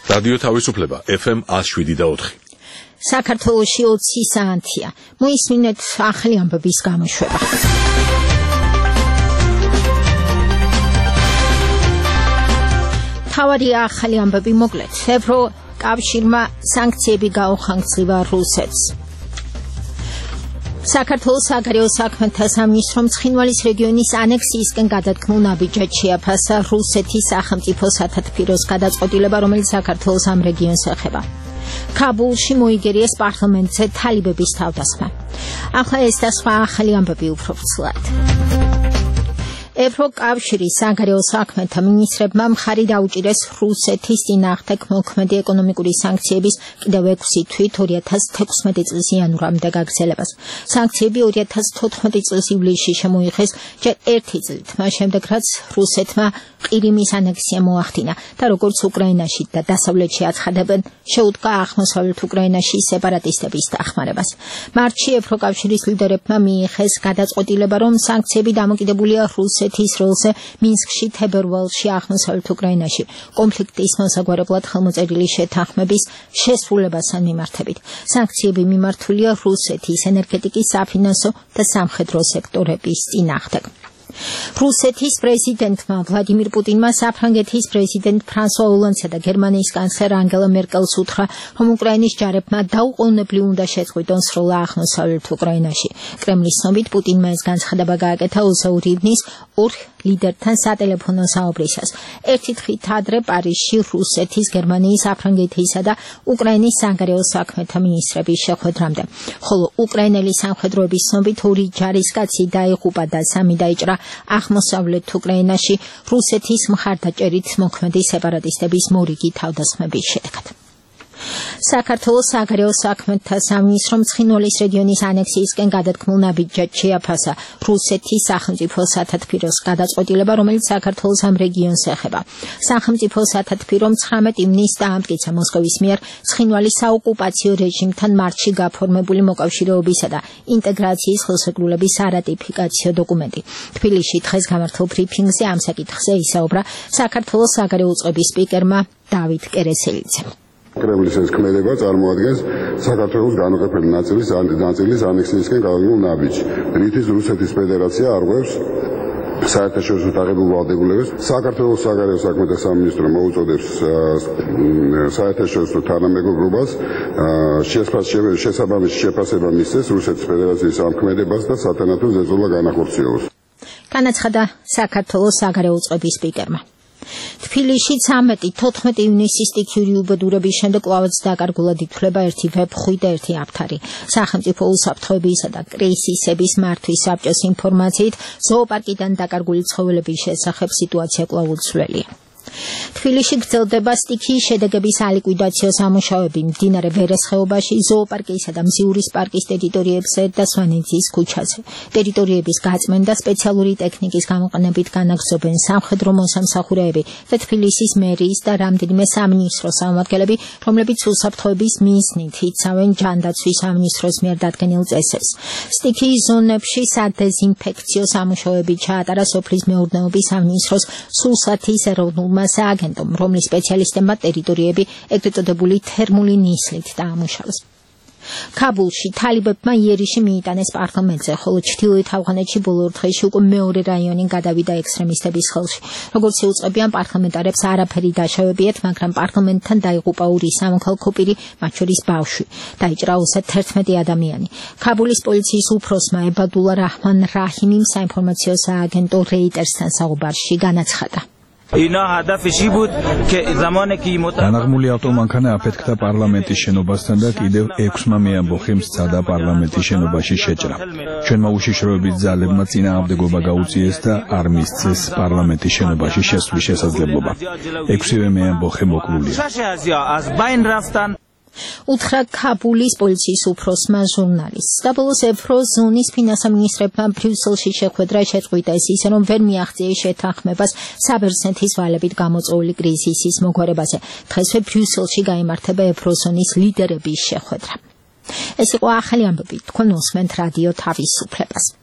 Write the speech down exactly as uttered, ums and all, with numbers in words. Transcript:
რადიო თავისუფლება F M one oh seven და four. საქართველოში ოცი საათია. მოისმინეთ ახალი ამბების გამოშვება. თავარი ახალი ამბები მოკლედ. ევროკავშირმა სანქციები გაუხანგცლივა რუსეთს. საქართველოს საგარეო საქმეთა სამინისტრომ ცხინვალის რეგიონის ანექსიისკენ გადადგმულ ნაბიჯად შეაფასა რუსეთის სახელმწიფო სათათბიროს გადაწყვეტილება, რომელიც საქართველოს ამ რეგიონს ეხება. ქაბულში მოიგერიეს პარლამენტზე თალიბების თავდასხმა. ახლა ეს და სხვა ახალი ამბები უფრო ფცლად. ევროკავშირის საგარეო საქმეთა მინისტრებმა მხარი დაუჭირეს რუსეთის წინააღმდეგ მოქმედი ეკონომიკური სანქციების კიდევ ექვსი თვით ორი ათას თექვსმეტი წლის იანვრამდე გაგრძელებას. სანქციები ორი ათას თოთხმეტი წლის ივლისში შემოიღეს ჯერ ერთი წლით, მას შემდეგ რაც რუსეთმა ყირიმის ანექსია მოახდინა და როგორც უკრაინაში და დასავლეთში აცხადებენ, შეუდგა აღმოსავლეთ უკრაინაში სეპარატისტების დახმარებას. მარტში ევროკავშირის ლიდერებმა მიიღეს გადაწყვეტილება, რომ სანქციები დამოკიდებულია რუსეთის როლზე მინსკში, თებერვალში, აღმოსავლეთ უკრაინაში კონფლიქტის მოსაგვარებლად ხელმოწერილი შეთანხმების შესრულებასთან მიმართებით. სანქციები მიმართულია რუსეთის ენერგეტიკის, საფინანსო და სამხედრო სექტორების წინააღმდეგ. რუსეთის პრეზიდენტმა ვლადიმირ პუტინმა საფრანგეთის პრეზიდენტ ფრანსუა ოლანდსა და გერმანიის კანცლერ ანგელა მერკელს უთხრა, რომ უკრაინის ჯარებმა დაუყოვნებლივ უნდა შეწყვიტონ სროლა აღმოსავლეთ უკრაინაში. კრემლის ცნობით პუტინმა ეს განცხადება გააკეთა ოცდაორი ივნის ორ ლიდერთან სატელეფონო საუბრისას. ერთი დღით ადრე პარიზში რუსეთის, გერმანიის, საფრანგეთისა და უკრაინის საგარეო საქმეთა მინისტრების შეხვედრამდე. ხოლო უკრაინელი სამხედროების ცნობით ორი ჯარისკაცი დაიღუპა და სამი დაიჭრა აღმოსავლეთ უკრაინაში რუსეთის მხარდაჭერით მოქმედი სეპარატისტების მორიგი თავდასხმების შედეგად. საქართველოს საგარეო საქმეთა სამინისტრომ ცხინვალის რეგიონის ანექსიისკენ გადადგმულ ნაბიჯად შეაფასა რუსეთის სახელმწიფო სათათბიროს გადაწყვეტილება, რომელიც საქართველოს ამ რეგიონს ეხება. სახელმწიფო სათათბირომ ცხრამეტი ივნის დაამტკიცა მოსკოვის მიერ ცხინვალის საოკუპაციო რეჟიმთან მარტში გაფორმებული მოკავშირეობისა და ინტეგრაციის ხელშეკრულების არატიფიკაციო დოკუმენტი. თბილისში დღეს გამართულ ბრიფინგზე ამ საკითხზე ისაუბრა საქართველოს საგარეო წყობის სპიკერმა დავით კერესელიძემ. კრემლის ეს ქმედება წარმოადგენს საქართველოს განუყოფელი ნაწილის ნაწილის ანექსიისკენ გადადგმულ ნაბიჯს, რითიც რუსეთის ფედერაცია არღვევს საერთაშორისო დაღებულ ვალდებულებას. საქართველოს საგარეო საქმეთა სამინისტრო მოუწოდებს საერთაშორისო თანამეგობრობას შესაბამისი შეფასება მისცეს რუსეთის ფედერაციის ამ ქმედებას და სათანადო ზეწოლა განახორციელოს. განაცხადა საქართველოს საგარეო წყობის სპიკერმა. თბილისში ცამეტი თოთხმეტი ივნისის სტიქიური უბედურების შემდეგ კვლავაც დაკარგულად ითვლება ერთი ვებხვი და ერთი აფთარი. სახელმწიფო უსაფრთხოებისა და კრიზისების მართვის საბჭოს ინფორმაციით, ზოოპარკიდან დაკარგული ცხოველების შესახებ სიტუაცია კვლავ უცვლელია. თბილისში გრძელდება სტიქიის შედეგების ალიკვიდაციო სამუშაოები მდინარე ვერეს ხეობაში, ზოოპარკისა და მზიურის პარკის ტერიტორიებზე და სვანეთის ქუჩაზე. ტერიტორიების გაწმენდა სპეციალური ტექნიკის გამოყენებით განაგრძობენ სამხედრო მოსამსახურეები და თბილისის მერიის და რამდენიმე სამინისტროს წარმომადგენლები, რომლებიც უსაფრთხოების მიზნით იცავენ ჯანდაცვის სამინისტროს მიერ დადგენილ წესებს. სტიქიის ზონებში სადეზინფექციო სამუშაოები ჩაატარა სოფლის მეურნეობის სამინისტროს სულსათის ეროვნულმა სააგენტომ, რომლის სპეციალისტებმა ტერიტორიები ეგრეთ წოდებული თერმული ნისლით დაამუშავეს. ქაბულში თალიბებმა იერიში მიიტანეს პარლამენტზე, ხოლო ჩრდილოეთ ავღანეთში ბოლო ორ დღეში უკვე მეორე რაიონი გადავიდა ექსტრემისტების ხელში. როგორც იუწყებიან, პარლამენტარებს არაფერი დაშავებიათ, მაგრამ პარლამენტთან დაიღუპა ორი სამოქალაქო პირი, მათ შორის ბავშვი. დაიჭრა ოცდათერთმეტი ადამიანი. ქაბულის პოლიციის უფროსმა ებადულა რაჰმან რაჰიმიმ საინფორმაციო სააგენტო რეიტერსთან საუბარში განაცხადა. განაღმული ავტომანქანა აფეთქდა პარლამენტის შენობასთან და კიდევ ექვსმა მეამბოხემ სცადა პარლამენტის შენობაში შეჭრა. ჩვენმა უშიშროების ძალებმა წინააღმდეგობა გაუწიეს და არ მისცეს პარლამენტის შენობაში შესვლის შესაძლებლობა. ექვსივე მეამბოხე მოკლულია. უთხრა ქაბულის პოლიციის უფროსმა ჟურნალისტს. და ბოლოს ევროზონის ფინანსამინისტრებმა ბრიუსელში შეხვედრა შეწყვიტეს ისე, რომ ვერ მიაღწიეს შეთანხმებას საბერძნეთის ვალებით გამოწვეული კრიზისის მოგვარებაზე. დღესვე ბრიუსელში გაიმართება ევროზონის ლიდერების შეხვედრა. ეს იყო ახალი ამბები. თქვენ უსმენთ რადიო თავისუფლებას.